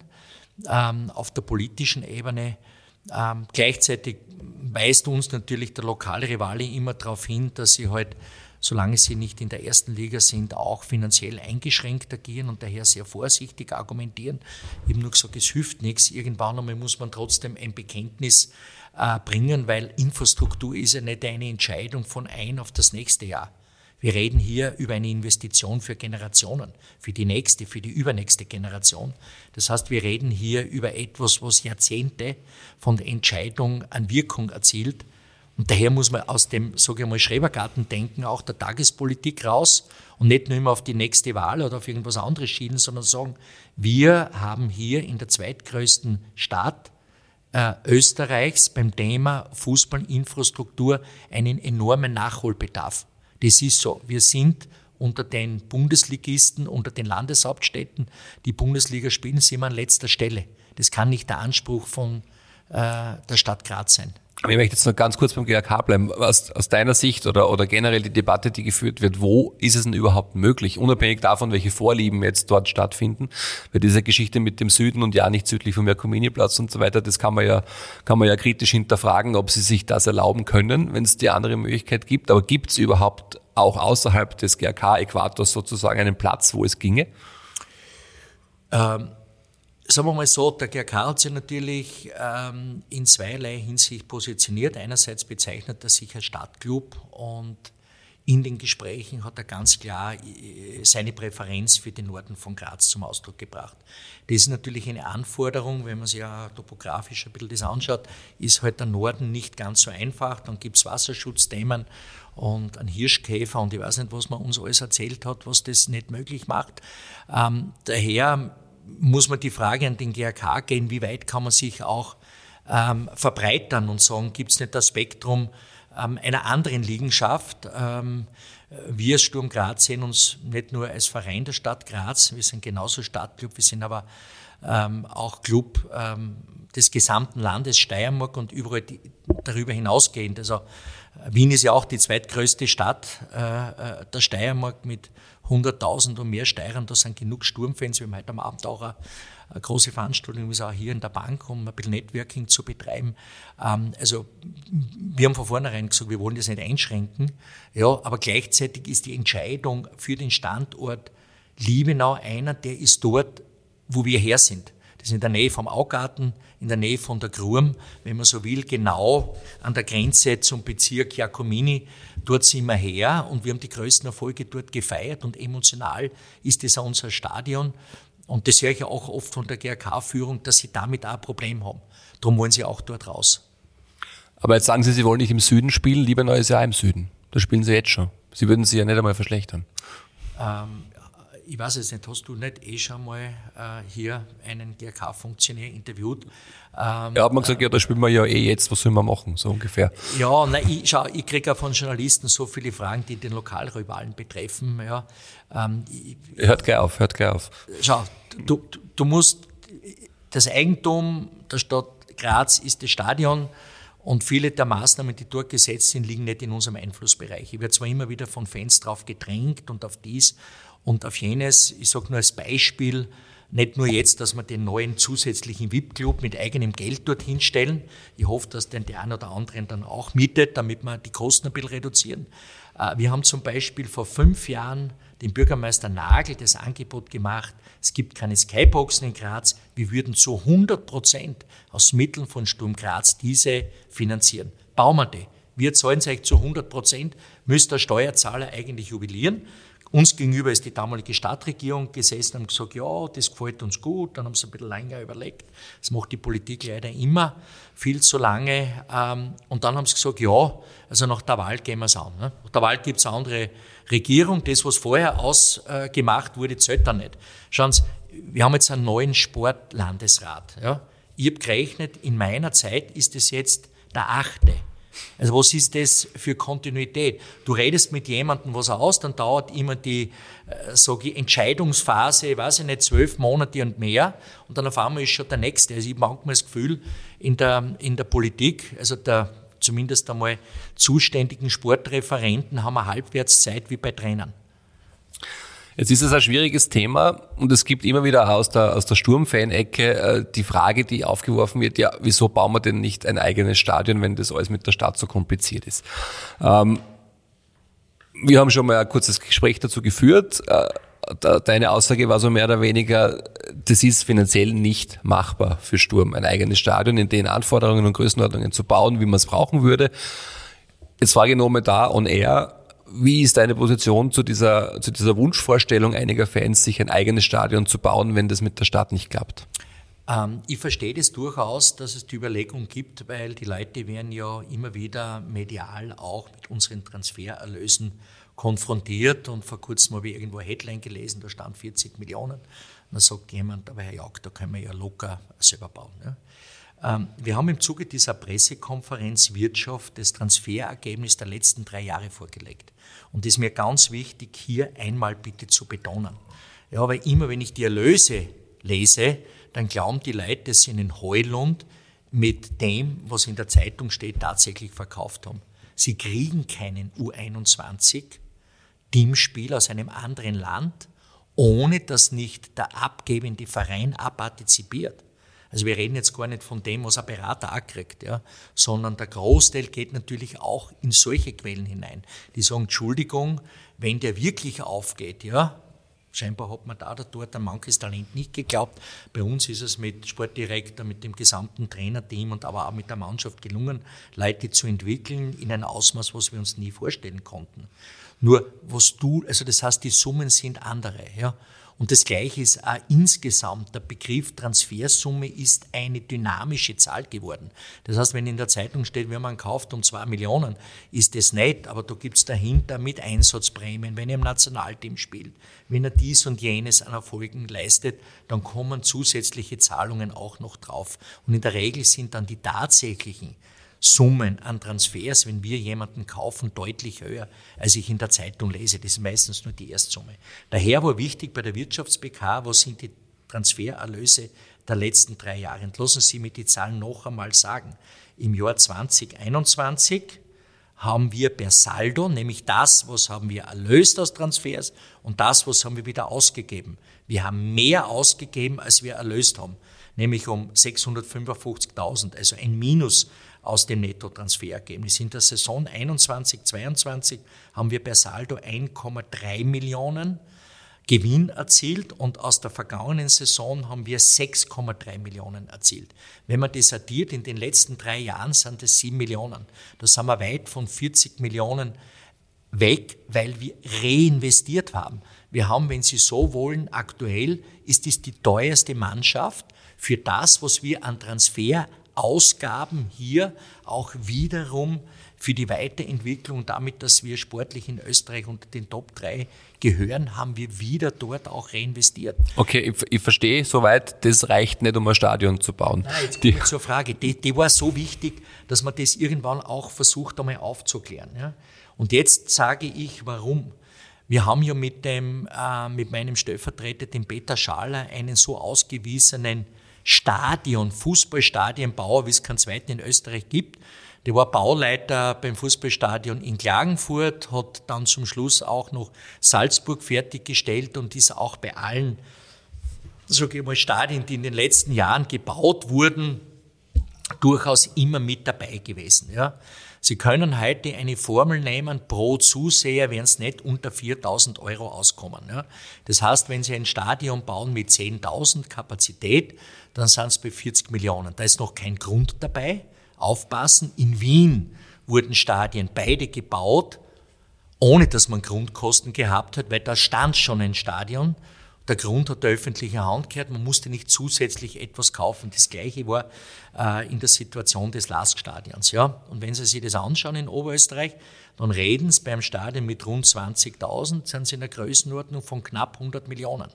auf der politischen Ebene. Gleichzeitig weist uns natürlich der Lokalrivale immer darauf hin, dass sie halt, solange sie nicht in der ersten Liga sind, auch finanziell eingeschränkt agieren und daher sehr vorsichtig argumentieren. Ich habe nur gesagt, es hilft nichts. Irgendwann einmal muss man trotzdem ein Bekenntnis bringen, weil Infrastruktur ist ja nicht eine Entscheidung von ein auf das nächste Jahr. Wir reden hier über eine Investition für Generationen, für die nächste, für die übernächste Generation. Das heißt, wir reden hier über etwas, was Jahrzehnte von der Entscheidung an Wirkung erzielt. Und daher muss man aus dem, sage ich mal, Schrebergarten-Denken auch der Tagespolitik raus und nicht nur immer auf die nächste Wahl oder auf irgendwas anderes schielen, sondern sagen, wir haben hier in der zweitgrößten Stadt Österreichs beim Thema Fußballinfrastruktur einen enormen Nachholbedarf. Das ist so. Wir sind unter den Bundesligisten, unter den Landeshauptstädten, die Bundesliga spielen, sind wir an letzter Stelle. Das kann nicht der Anspruch von der Stadt Graz sein. Aber ich möchte jetzt noch ganz kurz beim GRK bleiben. Aus deiner Sicht oder generell die Debatte, die geführt wird, wo ist es denn überhaupt möglich, unabhängig davon, welche Vorlieben jetzt dort stattfinden? Bei dieser Geschichte mit dem Süden und ja nicht südlich vom Merkumini-Platz und so weiter, das kann man ja kritisch hinterfragen, ob sie sich das erlauben können, wenn es die andere Möglichkeit gibt. Aber gibt es überhaupt auch außerhalb des GRK-Äquators sozusagen einen Platz, wo es ginge? Sagen wir mal so, der GRK hat sich natürlich in zweierlei Hinsicht positioniert. Einerseits bezeichnet er sich als Stadtclub und in den Gesprächen hat er ganz klar seine Präferenz für den Norden von Graz zum Ausdruck gebracht. Das ist natürlich eine Anforderung, wenn man sich ja topografisch ein bisschen das anschaut, ist halt der Norden nicht ganz so einfach. Dann gibt es Wasserschutzthemen und einen Hirschkäfer und ich weiß nicht, was man uns alles erzählt hat, was das nicht möglich macht. Daher muss man die Frage an den GRK gehen, wie weit kann man sich auch verbreitern und sagen, gibt es nicht das Spektrum einer anderen Liegenschaft. Wir als Sturm Graz sehen uns nicht nur als Verein der Stadt Graz, wir sind genauso Stadtclub, wir sind aber auch Club des gesamten Landes Steiermark und überall darüber hinausgehend. Also Wien ist ja auch die zweitgrößte Stadt der Steiermark mit 100.000 und mehr Steirern, da sind genug Sturmfans. Wir haben heute am Abend auch eine große Veranstaltung, auch hier in der Bank, um ein bisschen Networking zu betreiben. Also wir haben von vornherein gesagt, wir wollen das nicht einschränken, ja, aber gleichzeitig ist die Entscheidung für den Standort Liebenau einer, der ist dort, wo wir her sind. Das ist in der Nähe vom Augarten, in der Nähe von der Grurm, wenn man so will, genau an der Grenze zum Bezirk Jakomini. Dort sind wir her und wir haben die größten Erfolge dort gefeiert und emotional ist das auch unser Stadion. Und das höre ich ja auch oft von der GRK-Führung, dass sie damit auch ein Problem haben. Darum wollen sie auch dort raus. Aber jetzt sagen Sie wollen nicht im Süden spielen. Liebenau ist ja auch im Süden. Da spielen Sie jetzt schon. Sie würden sie ja nicht einmal verschlechtern. Ich weiß es nicht, hast du nicht schon mal hier einen GRK-Funktionär interviewt? Ja, hat man gesagt, ja, da spielen wir ja jetzt, was sollen wir machen, so ungefähr. Ja, nein, ich kriege auch von Journalisten so viele Fragen, die den Lokalrivalen betreffen. Ja. Hört gleich auf. Schau, du musst, das Eigentum der Stadt Graz ist das Stadion und viele der Maßnahmen, die dort gesetzt sind, liegen nicht in unserem Einflussbereich. Ich werde zwar immer wieder von Fans drauf gedrängt und auf dies und auf jenes. Ich sage nur als Beispiel, nicht nur jetzt, dass wir den neuen zusätzlichen VIP-Club mit eigenem Geld dorthin stellen. Ich hoffe, dass der einen oder anderen dann auch mietet, damit wir die Kosten ein bisschen reduzieren. Wir haben zum Beispiel vor 5 Jahren dem Bürgermeister Nagel das Angebot gemacht, es gibt keine Skyboxen in Graz, wir würden zu 100% aus Mitteln von Sturm Graz diese finanzieren. Bauen wir die. Wir zahlen es euch zu 100%, müsste der Steuerzahler eigentlich jubilieren. Uns gegenüber ist die damalige Stadtregierung gesessen und haben gesagt, ja, das gefällt uns gut. Dann haben sie ein bisschen länger überlegt. Das macht die Politik leider immer viel zu lange. Und dann haben sie gesagt, ja, also nach der Wahl gehen wir es an. Nach der Wahl gibt es eine andere Regierung. Das, was vorher ausgemacht wurde, zählt dann nicht. Schauen Sie, wir haben jetzt einen neuen Sportlandesrat. Ja. Ich habe gerechnet, in meiner Zeit ist es jetzt der 8. Also was ist das für Kontinuität? Du redest mit jemandem was aus, dann dauert immer die Entscheidungsphase, weiß ich nicht, 12 Monate und mehr und dann auf einmal ist schon der Nächste. Also ich habe manchmal das Gefühl, in der Politik, also der zumindest einmal zuständigen Sportreferenten haben eine Halbwertszeit wie bei Trainern. Jetzt ist es ein schwieriges Thema und es gibt immer wieder aus der Sturm-Fan-Ecke die Frage, die aufgeworfen wird, ja, wieso bauen wir denn nicht ein eigenes Stadion, wenn das alles mit der Stadt so kompliziert ist? Wir haben schon mal ein kurzes Gespräch dazu geführt. Deine Aussage war so mehr oder weniger, das ist finanziell nicht machbar für Sturm, ein eigenes Stadion in den Anforderungen und Größenordnungen zu bauen, wie man es brauchen würde. Jetzt frage ich nochmal da on air, wie ist deine Position zu dieser Wunschvorstellung einiger Fans, sich ein eigenes Stadion zu bauen, wenn das mit der Stadt nicht klappt? Ich verstehe das durchaus, dass es die Überlegung gibt, weil die Leute werden ja immer wieder medial auch mit unseren Transfererlösen konfrontiert und vor kurzem habe ich irgendwo eine Headline gelesen, da stand 40 Millionen. Und dann sagt jemand, aber Herr Jauch, da können wir ja locker selber bauen. Ja. Wir haben im Zuge dieser Pressekonferenz Wirtschaft das Transferergebnis der letzten 3 Jahre vorgelegt. Und das ist mir ganz wichtig, hier einmal bitte zu betonen. Ja, weil immer, wenn ich die Erlöse lese, dann glauben die Leute, dass sie einen Heulund mit dem, was in der Zeitung steht, tatsächlich verkauft haben. Sie kriegen keinen U21-Teamspiel aus einem anderen Land, ohne dass nicht der abgebende Verein partizipiert. Also wir reden jetzt gar nicht von dem, was ein Berater auch kriegt, ja, sondern der Großteil geht natürlich auch in solche Quellen hinein. Die sagen, Entschuldigung, wenn der wirklich aufgeht, ja, scheinbar hat man da oder dort an manches Talent nicht geglaubt. Bei uns ist es mit Sportdirektor, mit dem gesamten Trainerteam und aber auch mit der Mannschaft gelungen, Leute zu entwickeln in ein Ausmaß, was wir uns nie vorstellen konnten. Nur das heißt, die Summen sind andere, ja. Und das Gleiche ist auch insgesamt, der Begriff Transfersumme ist eine dynamische Zahl geworden. Das heißt, wenn in der Zeitung steht, wir haben einen gekauft um 2 Millionen, ist das nicht, aber da gibt's dahinter mit Einsatzprämien, wenn er im Nationalteam spielt, wenn er dies und jenes an Erfolgen leistet, dann kommen zusätzliche Zahlungen auch noch drauf. Und in der Regel sind dann die tatsächlichen Summen an Transfers, wenn wir jemanden kaufen, deutlich höher, als ich in der Zeitung lese. Das ist meistens nur die Erstsumme. Daher war wichtig bei der Wirtschafts-PK, was sind die Transfererlöse der letzten 3 Jahre? Und lassen Sie mir die Zahlen noch einmal sagen. Im Jahr 2021 haben wir per Saldo, nämlich das, was haben wir erlöst aus Transfers und das, was haben wir wieder ausgegeben. Wir haben mehr ausgegeben, als wir erlöst haben, nämlich um 655.000, also ein Minus aus dem Nettotransferergebnis. In der Saison 21/22 haben wir per Saldo 1,3 Millionen Gewinn erzielt und aus der vergangenen Saison haben wir 6,3 Millionen erzielt. Wenn man das addiert, in den letzten 3 Jahren sind es 7 Millionen. Da sind wir weit von 40 Millionen weg, weil wir reinvestiert haben. Wir haben, wenn Sie so wollen, aktuell ist es die teuerste Mannschaft für das, was wir an Transferausgaben hier auch wiederum für die Weiterentwicklung, damit, dass wir sportlich in Österreich unter den Top 3 gehören, haben wir wieder dort auch reinvestiert. Okay, ich verstehe soweit, das reicht nicht, um ein Stadion zu bauen. Nein, jetzt kommen wir zur Frage. Die war so wichtig, dass man das irgendwann auch versucht, einmal aufzuklären. Ja? Und jetzt sage ich, warum. Wir haben ja mit meinem Stellvertreter, dem Peter Schaller, einen so ausgewiesenen Fußballstadionbauer, wie es keinen zweiten in Österreich gibt. Der war Bauleiter beim Fußballstadion in Klagenfurt, hat dann zum Schluss auch noch Salzburg fertiggestellt und ist auch bei allen, sage ich mal, Stadien, die in den letzten Jahren gebaut wurden, durchaus immer mit dabei gewesen. Ja. Sie können heute eine Formel nehmen, pro Zuseher werden es nicht unter 4.000 € auskommen. Ja. Das heißt, wenn Sie ein Stadion bauen mit 10.000 Kapazität, dann sind es bei 40 Millionen. Da ist noch kein Grund dabei. Aufpassen, in Wien wurden Stadien beide gebaut, ohne dass man Grundkosten gehabt hat, weil da stand schon ein Stadion. Der Grund hat der öffentliche Hand gehört, man musste nicht zusätzlich etwas kaufen. Das Gleiche war in der Situation des LASK-Stadions. Ja? Und wenn Sie sich das anschauen in Oberösterreich, dann reden Sie beim Stadion mit rund 20.000, sind Sie in der Größenordnung von knapp 100 Millionen.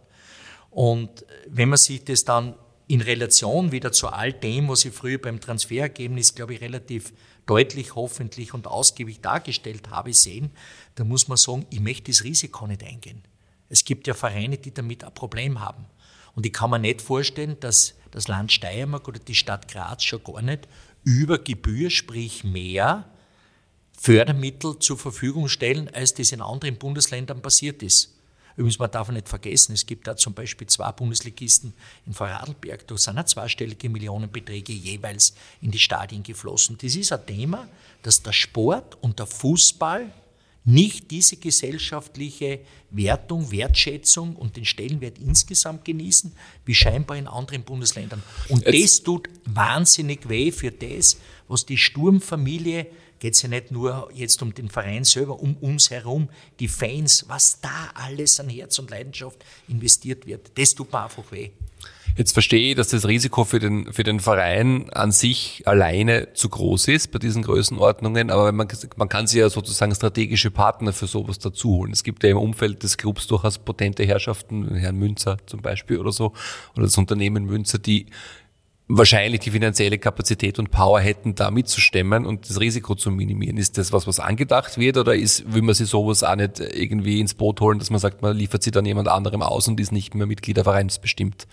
Und wenn man sich das dann in Relation wieder zu all dem, was ich früher beim Transferergebnis, glaube ich, relativ deutlich, hoffentlich und ausgiebig dargestellt habe, sehen, da muss man sagen, ich möchte das Risiko nicht eingehen. Es gibt ja Vereine, die damit ein Problem haben. Und ich kann mir nicht vorstellen, dass das Land Steiermark oder die Stadt Graz schon gar nicht über Gebühr, sprich mehr Fördermittel zur Verfügung stellen, als das in anderen Bundesländern passiert ist. Übrigens, man darf nicht vergessen, es gibt da zum Beispiel 2 Bundesligisten in Vorarlberg, da sind auch zweistellige Millionenbeträge jeweils in die Stadien geflossen. Das ist ein Thema, dass der Sport und der Fußball nicht diese gesellschaftliche Wertung, Wertschätzung und den Stellenwert insgesamt genießen, wie scheinbar in anderen Bundesländern. Und das tut wahnsinnig weh für das, was die Sturmfamilie, geht es ja nicht nur jetzt um den Verein selber, um uns herum, die Fans, was da alles an Herz und Leidenschaft investiert wird. Das tut mir einfach weh. Jetzt verstehe ich, dass das Risiko für den Verein an sich alleine zu groß ist bei diesen Größenordnungen, aber man kann sich ja sozusagen strategische Partner für sowas dazu holen. Es gibt ja im Umfeld des Clubs durchaus potente Herrschaften, Herrn Münzer zum Beispiel oder so, oder das Unternehmen Münzer, die wahrscheinlich die finanzielle Kapazität und Power hätten, da mitzustemmen und das Risiko zu minimieren. Ist das was angedacht wird oder will man sich sowas auch nicht irgendwie ins Boot holen, dass man sagt, man liefert sie dann jemand anderem aus und ist nicht mehr Mitglied der Vereinsbestimmt?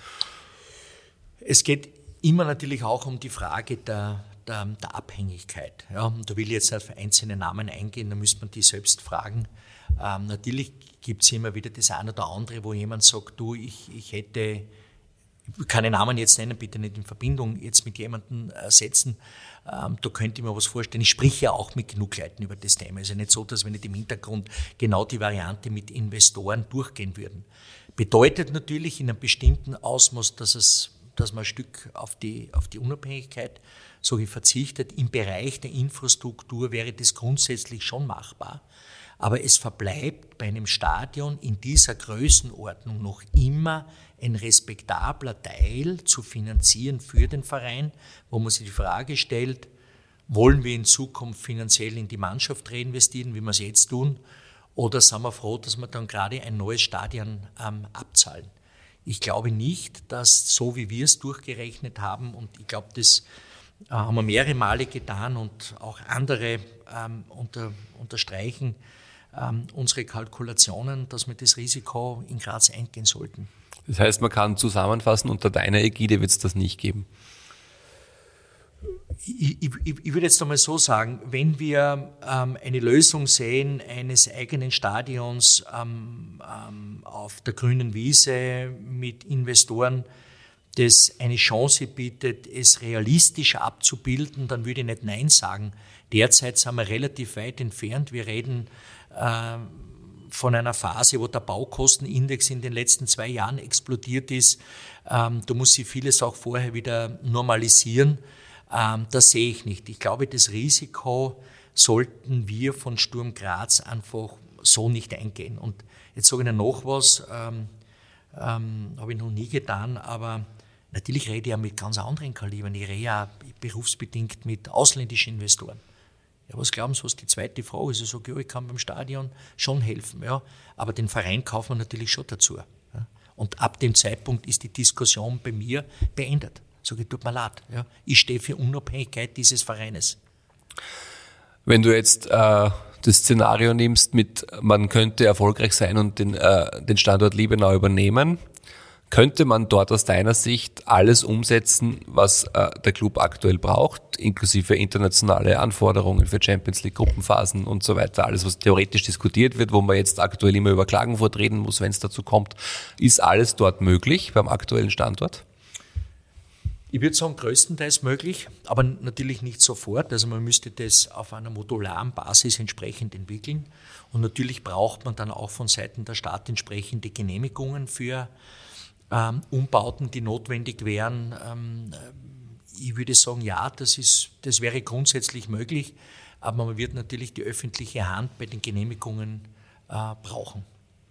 Es geht immer natürlich auch um die Frage der Abhängigkeit. Ja, und da will ich jetzt nicht auf einzelne Namen eingehen, da müsste man die selbst fragen. Natürlich gibt es immer wieder das eine oder andere, wo jemand sagt, du, ich hätte, ich kann den Namen jetzt nennen, bitte nicht in Verbindung jetzt mit jemandem setzen, da könnte ich mir was vorstellen. Ich spreche ja auch mit genug Leuten über das Thema. Es ist ja nicht so, dass wir nicht im Hintergrund genau die Variante mit Investoren durchgehen würden. Bedeutet natürlich in einem bestimmten Ausmaß, dass man ein Stück auf die Unabhängigkeit verzichtet. Im Bereich der Infrastruktur wäre das grundsätzlich schon machbar. Aber es verbleibt bei einem Stadion in dieser Größenordnung noch immer ein respektabler Teil zu finanzieren für den Verein, wo man sich die Frage stellt, wollen wir in Zukunft finanziell in die Mannschaft reinvestieren, wie wir es jetzt tun, oder sind wir froh, dass wir dann gerade ein neues Stadion abzahlen. Ich glaube nicht, dass so wie wir es durchgerechnet haben, und ich glaube, das haben wir mehrere Male getan und auch andere unterstreichen unsere Kalkulationen, dass wir das Risiko in Graz eingehen sollten. Das heißt, man kann zusammenfassen, unter deiner Ägide wird es das nicht geben? Ich würde jetzt einmal so sagen, wenn wir eine Lösung sehen eines eigenen Stadions auf der grünen Wiese mit Investoren, das eine Chance bietet, es realistisch abzubilden, dann würde ich nicht Nein sagen. Derzeit sind wir relativ weit entfernt. Wir reden von einer Phase, wo der Baukostenindex in den letzten 2 Jahren explodiert ist. Da muss sich vieles auch vorher wieder normalisieren. Das sehe ich nicht. Ich glaube, das Risiko sollten wir von Sturm Graz einfach so nicht eingehen. Und jetzt sage ich noch was, habe ich noch nie getan, aber natürlich rede ich ja mit ganz anderen Kalibern. Ich rede ja berufsbedingt mit ausländischen Investoren. Ja, was glauben Sie, was die zweite Frage ist? Ich sage, ja, ich kann beim Stadion schon helfen, ja, aber den Verein kaufen wir natürlich schon dazu. Ja. Und ab dem Zeitpunkt ist die Diskussion bei mir beendet. Sage ich, tut mir leid. Ja. Ich stehe für Unabhängigkeit dieses Vereines. Wenn du jetzt das Szenario nimmst mit, man könnte erfolgreich sein und den Standort Liebenau übernehmen, könnte man dort aus deiner Sicht alles umsetzen, was der Club aktuell braucht, inklusive internationale Anforderungen für Champions League Gruppenphasen und so weiter, alles was theoretisch diskutiert wird, wo man jetzt aktuell immer über Klagenfurt reden muss, wenn es dazu kommt, ist alles dort möglich beim aktuellen Standort? Ich würde sagen, größtenteils möglich, aber natürlich nicht sofort. Also man müsste das auf einer modularen Basis entsprechend entwickeln. Und natürlich braucht man dann auch von Seiten der Stadt entsprechende Genehmigungen für Umbauten, die notwendig wären. Ich würde sagen, ja, das wäre grundsätzlich möglich, aber man wird natürlich die öffentliche Hand bei den Genehmigungen brauchen.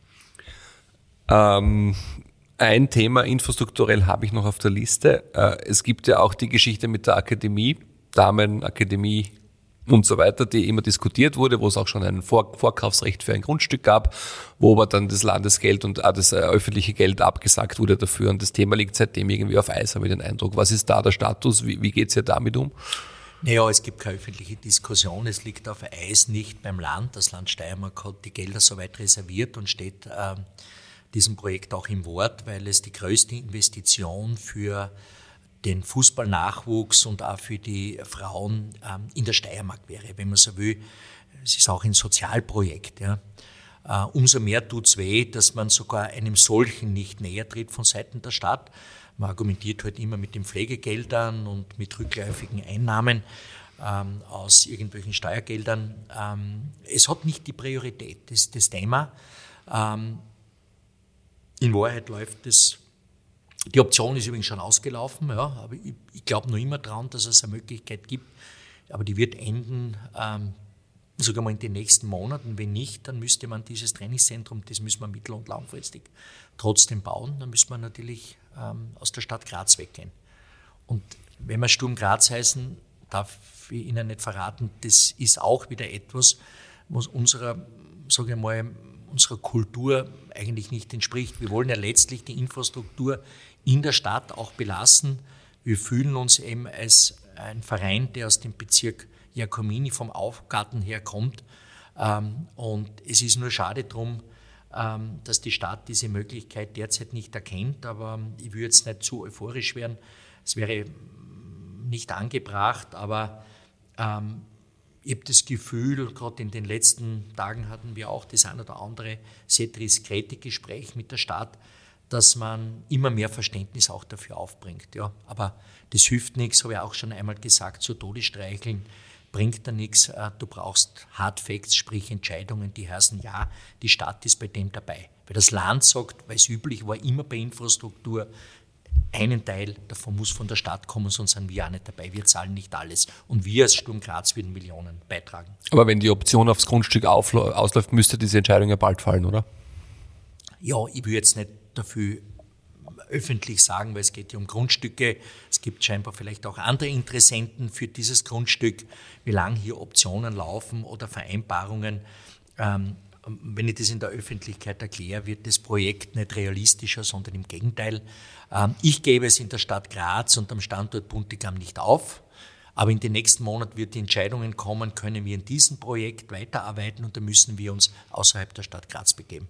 Ein Thema infrastrukturell habe ich noch auf der Liste. Es gibt ja auch die Geschichte mit der Akademie, Damenakademie und so weiter, die immer diskutiert wurde, wo es auch schon ein Vorkaufsrecht für ein Grundstück gab, wo aber dann das Landesgeld und das öffentliche Geld abgesagt wurde dafür. Und das Thema liegt seitdem irgendwie auf Eis, habe ich den Eindruck. Was ist da der Status? Wie geht es ihr damit um? Naja, es gibt keine öffentliche Diskussion. Es liegt auf Eis nicht beim Land. Das Land Steiermark hat die Gelder soweit reserviert und steht diesem Projekt auch im Wort, weil es die größte Investition für den Fußballnachwuchs und auch für die Frauen in der Steiermark wäre, wenn man so will. Es ist auch ein Sozialprojekt. Ja. Umso mehr tut's weh, dass man sogar einem solchen nicht näher tritt von Seiten der Stadt. Man argumentiert halt immer mit den Pflegegeldern und mit rückläufigen Einnahmen aus irgendwelchen Steuergeldern. Es hat nicht die Priorität, das ist das Thema. In Wahrheit läuft das. Die Option ist übrigens schon ausgelaufen, ja, aber ich glaube noch immer daran, dass es eine Möglichkeit gibt. Aber die wird enden, sogar mal in den nächsten Monaten. Wenn nicht, dann müsste man dieses Trainingszentrum, das müssen wir mittel- und langfristig trotzdem bauen. Dann müsste man natürlich aus der Stadt Graz weggehen. Und wenn wir Sturm Graz heißen, darf ich Ihnen nicht verraten, das ist auch wieder etwas, was unserer Kultur eigentlich nicht entspricht. Wir wollen ja letztlich die Infrastruktur in der Stadt auch belassen. Wir fühlen uns eben als ein Verein, der aus dem Bezirk Jakomini vom Aufgarten her kommt. Und es ist nur schade drum, dass die Stadt diese Möglichkeit derzeit nicht erkennt. Aber ich würde jetzt nicht zu euphorisch werden. Es wäre nicht angebracht, aber ich habe das Gefühl, gerade in den letzten Tagen hatten wir auch das ein oder andere sehr diskrete Gespräch mit der Stadt, dass man immer mehr Verständnis auch dafür aufbringt. Ja. Aber das hilft nichts, habe ich auch schon einmal gesagt, zu Tode streicheln bringt da nichts. Du brauchst Hard Facts, sprich Entscheidungen, die heißen, ja, die Stadt ist bei dem dabei. Weil das Land sagt, weil es üblich war, immer bei Infrastruktur, einen Teil davon muss von der Stadt kommen, sonst sind wir auch nicht dabei. Wir zahlen nicht alles. Und wir als Sturm Graz würden Millionen beitragen. Aber wenn die Option aufs Grundstück ausläuft, müsste diese Entscheidung ja bald fallen, oder? Ja, ich will jetzt nicht dafür öffentlich sagen, weil es geht ja um Grundstücke. Es gibt scheinbar vielleicht auch andere Interessenten für dieses Grundstück, wie lange hier Optionen laufen oder Vereinbarungen. Wenn ich das in der Öffentlichkeit erkläre, wird das Projekt nicht realistischer, sondern im Gegenteil. Ich gebe es in der Stadt Graz und am Standort Buntigam nicht auf. Aber in den nächsten Monaten wird die Entscheidungen kommen, können wir in diesem Projekt weiterarbeiten und da müssen wir uns außerhalb der Stadt Graz begeben.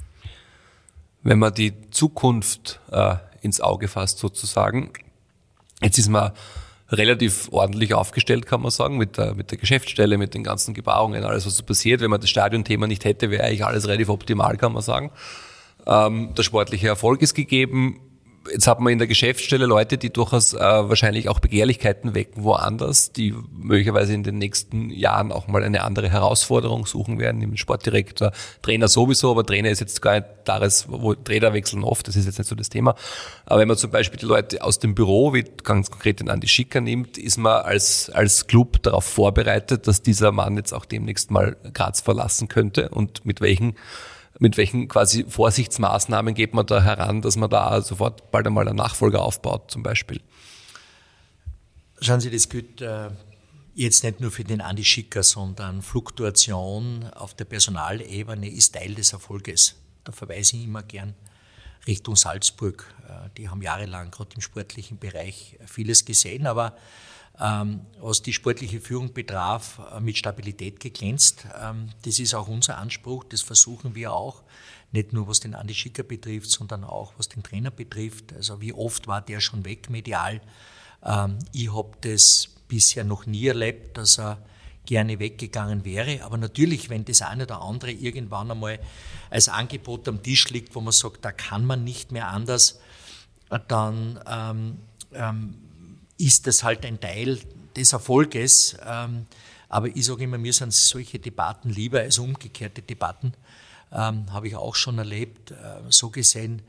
Wenn man die Zukunft ins Auge fasst sozusagen, jetzt ist man relativ ordentlich aufgestellt, kann man sagen, mit der Geschäftsstelle, mit den ganzen Gebauungen, alles was so passiert. Wenn man das Stadionthema nicht hätte, wäre eigentlich alles relativ optimal, kann man sagen. Der sportliche Erfolg ist gegeben. Jetzt hat man in der Geschäftsstelle Leute, die durchaus wahrscheinlich auch Begehrlichkeiten wecken woanders, die möglicherweise in den nächsten Jahren auch mal eine andere Herausforderung suchen werden, nämlich Sportdirektor, Trainer sowieso, aber Trainer ist jetzt gar nicht dares, wo Trainer wechseln oft, das ist jetzt nicht so das Thema. Aber wenn man zum Beispiel die Leute aus dem Büro, wie ganz konkret den Andi Schicker nimmt, ist man als Club darauf vorbereitet, dass dieser Mann jetzt auch demnächst mal Graz verlassen könnte und mit welchen quasi Vorsichtsmaßnahmen geht man da heran, dass man da sofort bald einmal einen Nachfolger aufbaut zum Beispiel? Schauen Sie, das gilt Jetzt nicht nur für den Andi Schicker, sondern Fluktuation auf der Personalebene ist Teil des Erfolges. Da verweise ich immer gern Richtung Salzburg. Die haben jahrelang gerade im sportlichen Bereich vieles gesehen, aber was die sportliche Führung betraf, mit Stabilität geglänzt. Das ist auch unser Anspruch, das versuchen wir auch, nicht nur was den Andi Schicker betrifft, sondern auch was den Trainer betrifft. Also wie oft war der schon weg medial? Ich habe das bisher noch nie erlebt, dass er gerne weggegangen wäre. Aber natürlich, wenn das eine oder andere irgendwann einmal als Angebot am Tisch liegt, wo man sagt, da kann man nicht mehr anders, dann ist das halt ein Teil des Erfolges. Aber ich sage immer, mir sind solche Debatten lieber als umgekehrte Debatten. Habe ich auch schon erlebt. So gesehen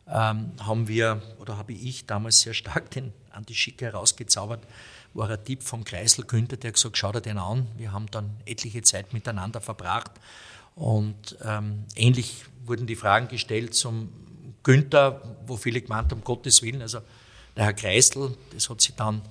habe ich damals sehr stark den Andi Schicker herausgezaubert. War ein Tipp vom Kreisel Günther, der hat gesagt, schau dir den an. Wir haben dann etliche Zeit miteinander verbracht. Und ähnlich wurden die Fragen gestellt zum Günther, wo viele gemeint haben, um Gottes Willen. Also der Herr Kreisel, das hat sich dann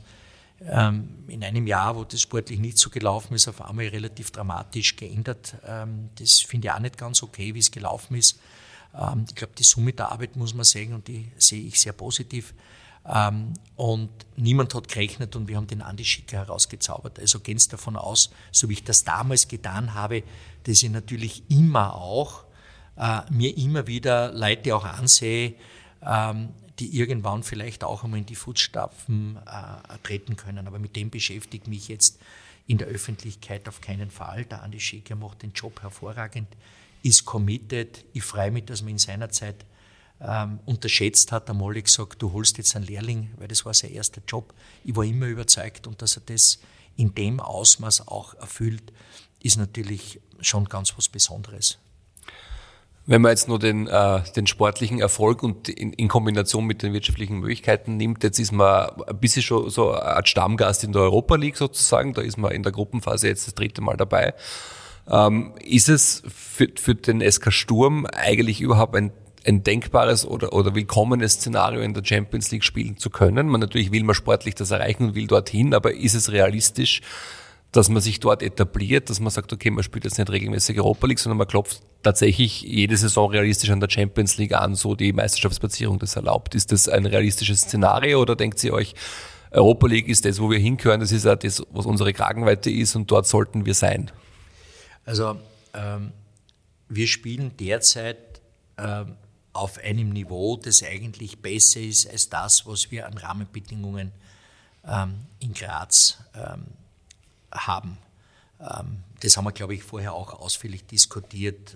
in einem Jahr, wo das sportlich nicht so gelaufen ist, auf einmal relativ dramatisch geändert. Das finde ich auch nicht ganz okay, wie es gelaufen ist. Ich glaube, die Summe der Arbeit muss man sehen und die sehe ich sehr positiv. Und niemand hat gerechnet und wir haben den Andi Schicker herausgezaubert. Also gehen Sie davon aus, so wie ich das damals getan habe, dass ich natürlich immer auch mir immer wieder Leute auch ansehe, die irgendwann vielleicht auch einmal in die Fußstapfen treten können. Aber mit dem beschäftige ich mich jetzt in der Öffentlichkeit auf keinen Fall. Der Andi Schicker macht den Job hervorragend, ist committed. Ich freue mich, dass man in seiner Zeit unterschätzt hat. Einmal gesagt, du holst jetzt einen Lehrling, weil das war sein erster Job. Ich war immer überzeugt und dass er das in dem Ausmaß auch erfüllt, ist natürlich schon ganz was Besonderes. Wenn man jetzt nur den sportlichen Erfolg und in Kombination mit den wirtschaftlichen Möglichkeiten nimmt, jetzt ist man ein bisschen schon so als Stammgast in der Europa League sozusagen, da ist man in der Gruppenphase jetzt das 3. Mal dabei. Ist es für den SK Sturm eigentlich überhaupt ein denkbares oder willkommenes Szenario, in der Champions League spielen zu können? Natürlich will man sportlich das erreichen und will dorthin, aber ist es realistisch, dass man sich dort etabliert, dass man sagt, okay, man spielt jetzt nicht regelmäßig Europa League, sondern man klopft tatsächlich jede Saison realistisch an der Champions League an, so die Meisterschaftsplatzierung das erlaubt. Ist das ein realistisches Szenario oder denkt ihr euch, Europa League ist das, wo wir hingehören, das ist auch das, was unsere Kragenweite ist und dort sollten wir sein? Also wir spielen derzeit auf einem Niveau, das eigentlich besser ist als das, was wir an Rahmenbedingungen in Graz haben. Das haben wir, glaube ich, vorher auch ausführlich diskutiert,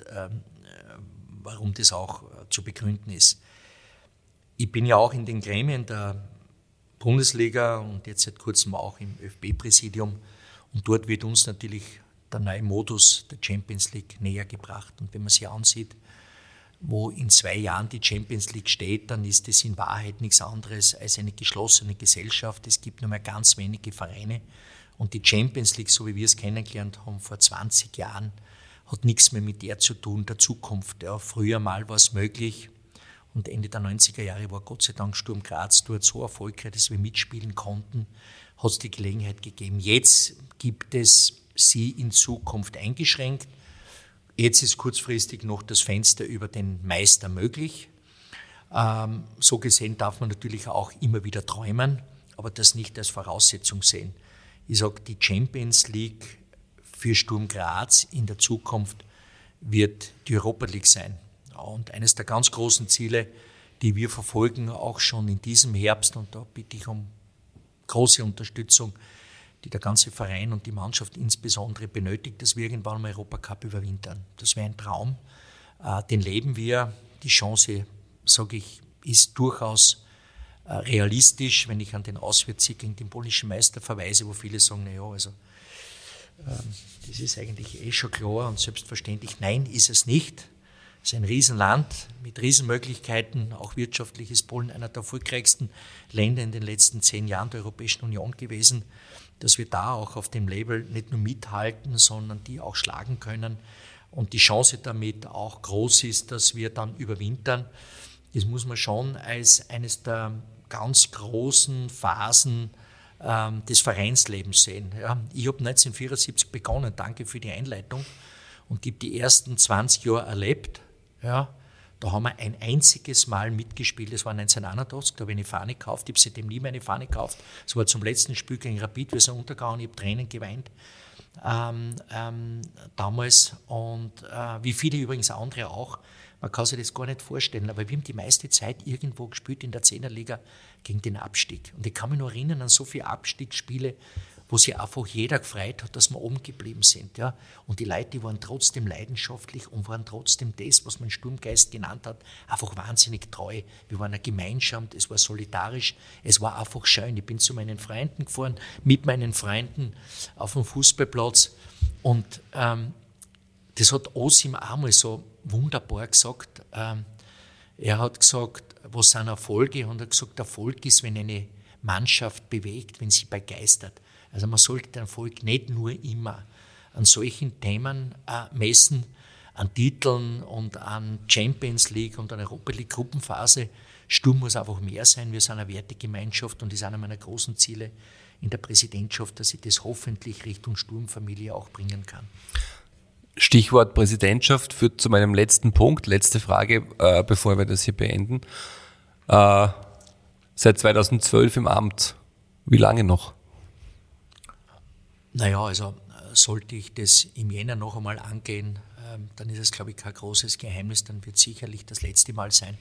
warum das auch zu begründen ist. Ich bin ja auch in den Gremien der Bundesliga und jetzt seit kurzem auch im ÖFB-Präsidium und dort wird uns natürlich der neue Modus der Champions League näher gebracht. Und wenn man sich ansieht, wo in 2 Jahren die Champions League steht, dann ist es in Wahrheit nichts anderes als eine geschlossene Gesellschaft. Es gibt nur mehr ganz wenige Vereine. Und die Champions League, so wie wir es kennengelernt haben vor 20 Jahren, hat nichts mehr mit der zu tun, der Zukunft. Ja, früher mal war es möglich und Ende der 90er Jahre war Gott sei Dank Sturm Graz dort so erfolgreich, dass wir mitspielen konnten, hat es die Gelegenheit gegeben. Jetzt gibt es sie in Zukunft eingeschränkt. Jetzt ist kurzfristig noch das Fenster über den Meister möglich. So gesehen darf man natürlich auch immer wieder träumen, aber das nicht als Voraussetzung sehen. Ich sage, die Champions League für Sturm Graz in der Zukunft wird die Europa League sein. Und eines der ganz großen Ziele, die wir verfolgen, auch schon in diesem Herbst, und da bitte ich um große Unterstützung, die der ganze Verein und die Mannschaft insbesondere benötigt, dass wir irgendwann im Europacup überwintern. Das wäre ein Traum, den leben wir. Die Chance, sage ich, ist durchaus realistisch, wenn ich an den Auswärtssieg gegen den polnischen Meister verweise, wo viele sagen, naja, also das ist eigentlich schon klar und selbstverständlich. Nein, ist es nicht. Es ist ein Riesenland mit Riesenmöglichkeiten, auch wirtschaftlich ist Polen einer der erfolgreichsten Länder in den letzten 10 Jahren der Europäischen Union gewesen, dass wir da auch auf dem Label nicht nur mithalten, sondern die auch schlagen können und die Chance damit auch groß ist, dass wir dann überwintern. Das muss man schon als eines der ganz großen Phasen des Vereinslebens sehen. Ja, ich habe 1974 begonnen, danke für die Einleitung, und ich habe die ersten 20 Jahre erlebt. Ja, da haben wir ein einziges Mal mitgespielt, das war 1981, da habe ich eine Fahne gekauft, ich habe seitdem nie mehr eine Fahne gekauft. Das war zum letzten Spiel gegen Rapid, wir sind untergegangen, ich habe Tränen geweint damals, und wie viele übrigens andere auch. Man kann sich das gar nicht vorstellen, aber wir haben die meiste Zeit irgendwo gespielt in der 10er-Liga gegen den Abstieg. Und ich kann mich noch erinnern an so viele Abstiegsspiele, wo sich einfach jeder gefreut hat, dass wir oben geblieben sind. Ja. Und die Leute, die waren trotzdem leidenschaftlich und waren trotzdem das, was man Sturmgeist genannt hat, einfach wahnsinnig treu. Wir waren eine Gemeinschaft, es war solidarisch, es war einfach schön. Ich bin zu meinen Freunden gefahren, mit meinen Freunden auf dem Fußballplatz, und das hat Osim einmal so wunderbar gesagt. Er hat gesagt, was sind Erfolge? Und er hat gesagt, Erfolg ist, wenn eine Mannschaft bewegt, wenn sie begeistert. Also man sollte den Erfolg nicht nur immer an solchen Themen messen, an Titeln und an Champions League und an Europa League Gruppenphase. Sturm muss einfach mehr sein. Wir sind eine Wertegemeinschaft, und das ist einer meiner großen Ziele in der Präsidentschaft, dass ich das hoffentlich Richtung Sturmfamilie auch bringen kann. Stichwort Präsidentschaft führt zu meinem letzten Punkt, letzte Frage, bevor wir das hier beenden. Seit 2012 im Amt, wie lange noch? Naja, also sollte ich das im Jänner noch einmal angehen, dann ist es, glaube ich, kein großes Geheimnis, dann wird es sicherlich das letzte Mal sein.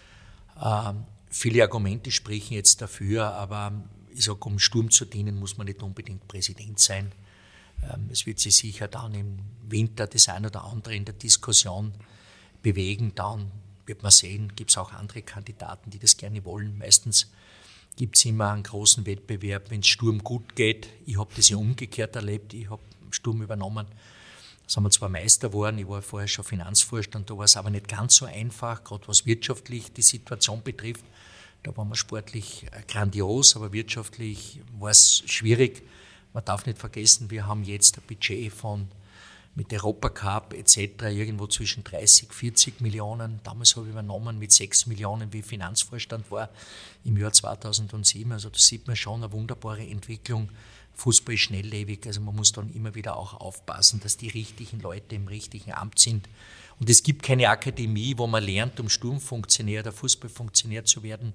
Viele Argumente sprechen jetzt dafür, aber ich sage, um Sturm zu dienen, muss man nicht unbedingt Präsident sein. Es wird sich sicher dann im Winter das ein oder andere in der Diskussion bewegen. Dann wird man sehen, gibt es auch andere Kandidaten, die das gerne wollen. Meistens gibt es immer einen großen Wettbewerb, wenn es Sturm gut geht. Ich habe das ja umgekehrt erlebt. Ich habe Sturm übernommen. Da sind wir zwar Meister geworden, ich war vorher schon Finanzvorstand, da war es aber nicht ganz so einfach, gerade was wirtschaftlich die Situation betrifft. Da waren wir sportlich grandios, aber wirtschaftlich war es schwierig. Man darf nicht vergessen, wir haben jetzt ein Budget von mit Europacup etc. irgendwo zwischen 30, 40 Millionen. Damals habe ich übernommen mit 6 Millionen, wie Finanzvorstand war im Jahr 2007. Also da sieht man schon eine wunderbare Entwicklung. Fußball ist schnelllebig, also man muss dann immer wieder auch aufpassen, dass die richtigen Leute im richtigen Amt sind. Und es gibt keine Akademie, wo man lernt, um Sturmfunktionär oder Fußballfunktionär zu werden.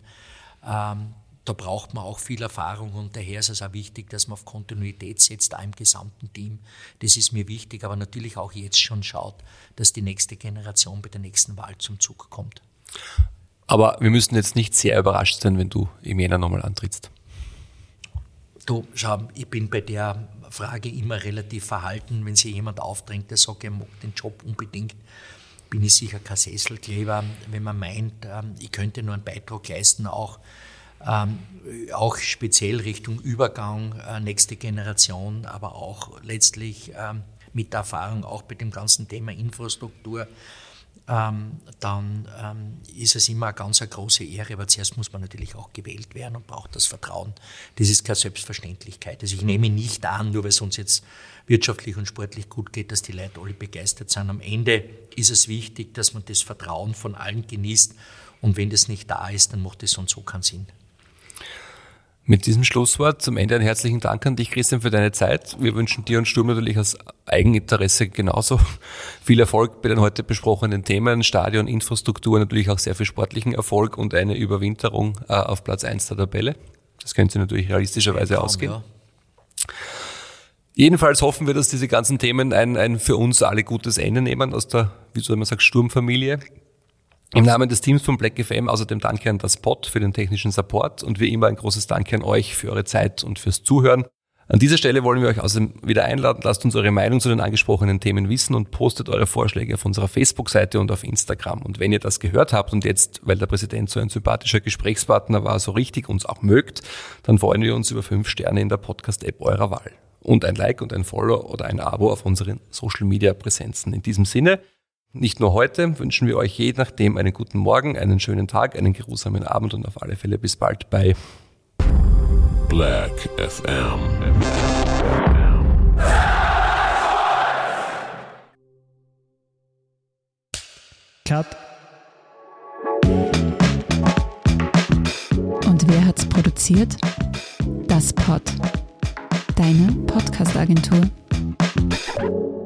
Da braucht man auch viel Erfahrung, und daher ist es auch wichtig, dass man auf Kontinuität setzt, auch im gesamten Team. Das ist mir wichtig, aber natürlich auch jetzt schon schaut, dass die nächste Generation bei der nächsten Wahl zum Zug kommt. Aber wir müssen jetzt nicht sehr überrascht sein, wenn du im Jänner nochmal antrittst. Du, schau, ich bin bei der Frage immer relativ verhalten. Wenn sich jemand aufdrängt, der sagt, er mag den Job unbedingt, bin ich sicher kein Sesselkleber. Wenn man meint, ich könnte nur einen Beitrag leisten, auch speziell Richtung Übergang, nächste Generation, aber auch letztlich mit der Erfahrung auch bei dem ganzen Thema Infrastruktur, dann ist es immer eine ganz große Ehre, aber zuerst muss man natürlich auch gewählt werden und braucht das Vertrauen. Das ist keine Selbstverständlichkeit. Also ich nehme nicht an, nur weil es uns jetzt wirtschaftlich und sportlich gut geht, dass die Leute alle begeistert sind. Am Ende ist es wichtig, dass man das Vertrauen von allen genießt, und wenn das nicht da ist, dann macht es sonst so keinen Sinn. Mit diesem Schlusswort zum Ende einen herzlichen Dank an dich, Christian, für deine Zeit. Wir wünschen dir und Sturm natürlich aus Eigeninteresse genauso viel Erfolg bei den heute besprochenen Themen, Stadion, Infrastruktur, natürlich auch sehr viel sportlichen Erfolg und eine Überwinterung auf Platz 1 der Tabelle. Das könnte natürlich realistischerweise ausgehen. Ja. Jedenfalls hoffen wir, dass diese ganzen Themen ein für uns alle gutes Ende nehmen aus der, wie soll man sagen, Sturmfamilie. Im Namen des Teams von Black FM außerdem danke an das Pod für den technischen Support und wie immer ein großes Danke an euch für eure Zeit und fürs Zuhören. An dieser Stelle wollen wir euch außerdem wieder einladen, lasst uns eure Meinung zu den angesprochenen Themen wissen und postet eure Vorschläge auf unserer Facebook-Seite und auf Instagram. Und wenn ihr das gehört habt und jetzt, weil der Präsident so ein sympathischer Gesprächspartner war, so richtig uns auch mögt, dann freuen wir uns über 5 Sterne in der Podcast-App eurer Wahl. Und ein Like und ein Follow oder ein Abo auf unseren Social-Media-Präsenzen. In diesem Sinne, nicht nur heute, wünschen wir euch je nachdem einen guten Morgen, einen schönen Tag, einen geruhsamen Abend und auf alle Fälle bis bald bei Black FM. Cut. Und wer hat's produziert? Das Das Pod. Deine Podcast-Agentur.